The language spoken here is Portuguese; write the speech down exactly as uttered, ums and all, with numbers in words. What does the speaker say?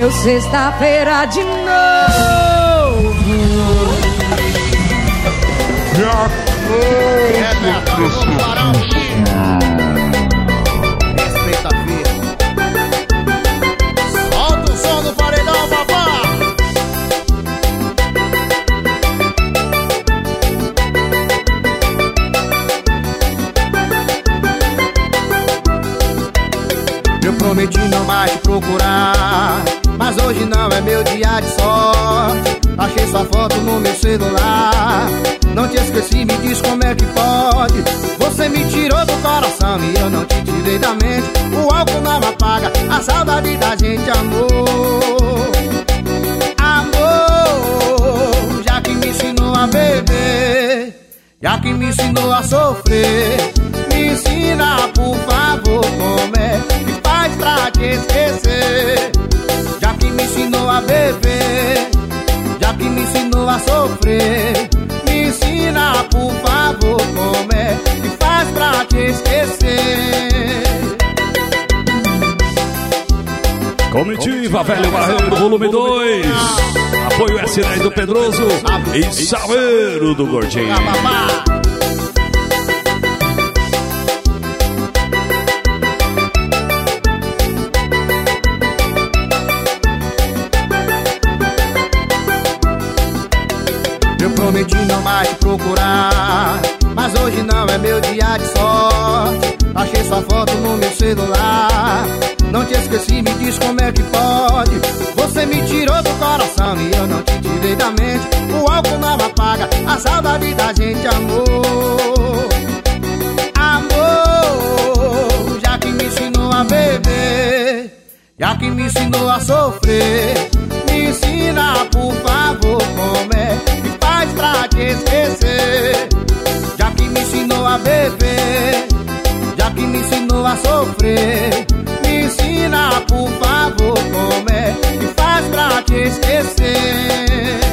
Eu sexta-feira de novo. Já respeita a vida. Solta o som do paredão, papá. Eu prometi não mais te procurar, mas hoje não é meu dia de sorte. Achei sua foto no meu celular. Não te esqueci, me diz como é que pode. Você me tirou do coração e eu não te tirei da mente. O álcool não apaga a saudade da gente, amor. Amor, já que me ensinou a beber, já que me ensinou a sofrer, me ensina, por favor, como é que faz pra te esquecer. Já que me ensinou a beber, já que me ensinou a sofrer, me ensina, por favor, como é que faz pra te esquecer. Comitiva Velho Barreiro, volume dois. Apoio S dez do Pedroso e Saveiro do Gordinho. Eu prometi não mais te procurar, mas hoje não é meu dia de sorte. Achei sua foto no meu celular. Não te esqueci, me diz como é que pode. Você me tirou do coração e eu não te tirei da mente. O álcool não apaga a saudade da gente, amor. Amor, já que me ensinou a beber, já que me ensinou a sofrer, me ensina, por favor, como é que faz pra te esquecer. Já que me ensinou a beber, já que me ensinou a sofrer, me ensina, por favor, como é que faz pra te esquecer.